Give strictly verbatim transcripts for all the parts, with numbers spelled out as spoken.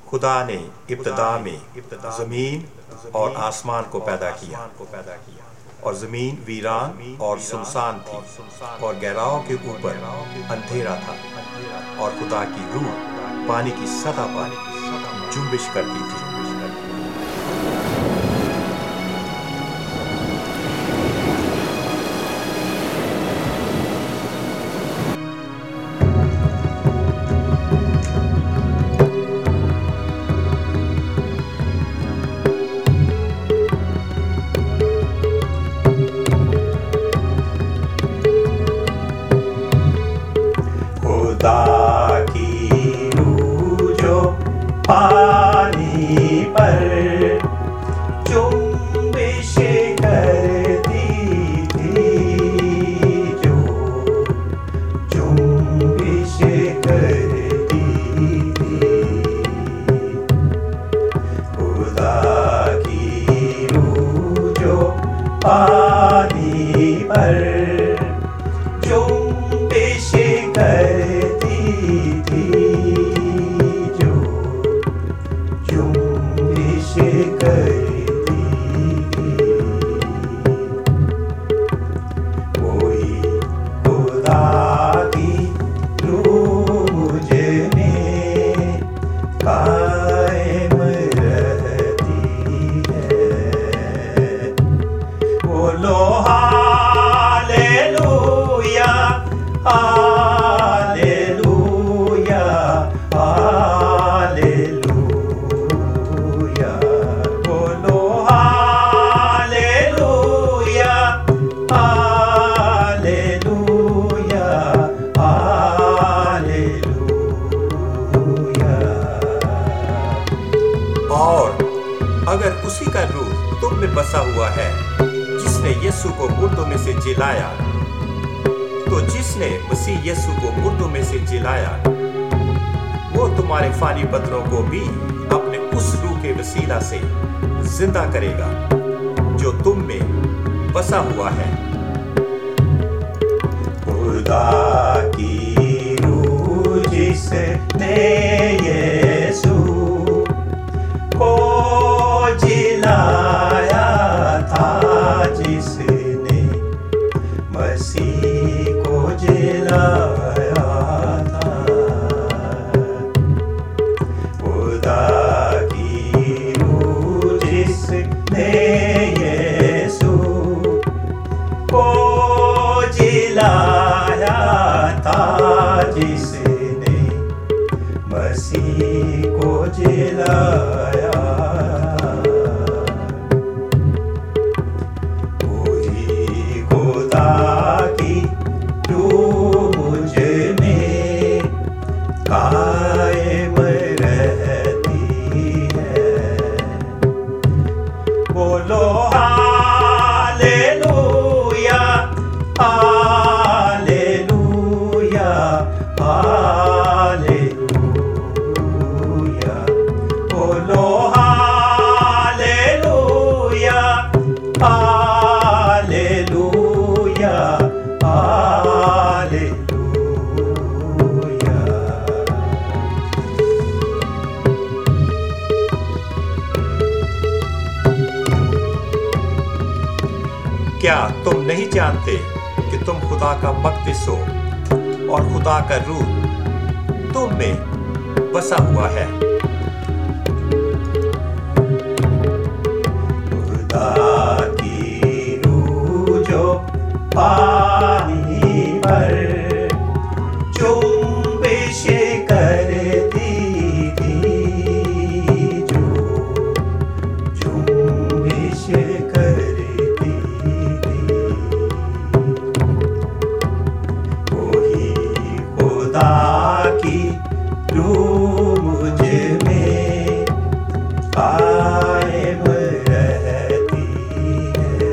खुदा ने इब्तिदा में ज़मीन और आसमान को पैदा किया, और ज़मीन वीरान और सुनसान थी, और गहराओं के ऊपर अंधेरा था, और खुदा की रूह पानी की सतह पर जुम्बिश करती थी। खुदा की रूह जो पानी पर जुम्बिश करती थी, जो जुम्बिश करती थी। खुदा की रूह जो पानी पर जुम्बिश करती थी, जो जुम्बिश करती थी। कोई खुदा की रूह मुझ में कायम रहती है। बोलो हालेलुया, हालेलुया, हालेलुया। बोलो हालेलुया, हालेलुया, हालेलुया। और अगर उसी का रूह तुम में बसा हुआ है, जिसने यीशु को मुर्दों में से जिलाया, तो जिसने मसीह यीशु को मुर्दों में से जिलाया, वो तुम्हारे फानी पत्रों को भी अपने उस रूह के वसीला से जिंदा करेगा जो तुम में बसा हुआ है। खुदा की रूह जिसने यीशु को जिलाया था, जिसने मसीह को जिलाया था। खुदा की रूह जिसने यीशु को जिलाया था, जिसने मसीह को जिलाया। कायम रहती है। बोलो हालेलुया, हालेलुया, हालेलुया। बोलो हालेलुया, हालेलुया, हालेलुया। क्या तुम नहीं जानते कि तुम खुदा का मक़दिस हो और खुदा का रूह तुम में बसा हुआ है? खुदा की रूह जो पानी पर जुम्बिश करती थी, जो जुम्बिश करती थी। वही खुदा की रूह मुझ में कायम रहती है।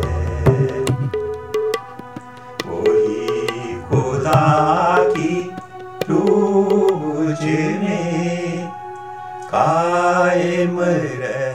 वही खुदा की रूह मुझ में कायम रहती है।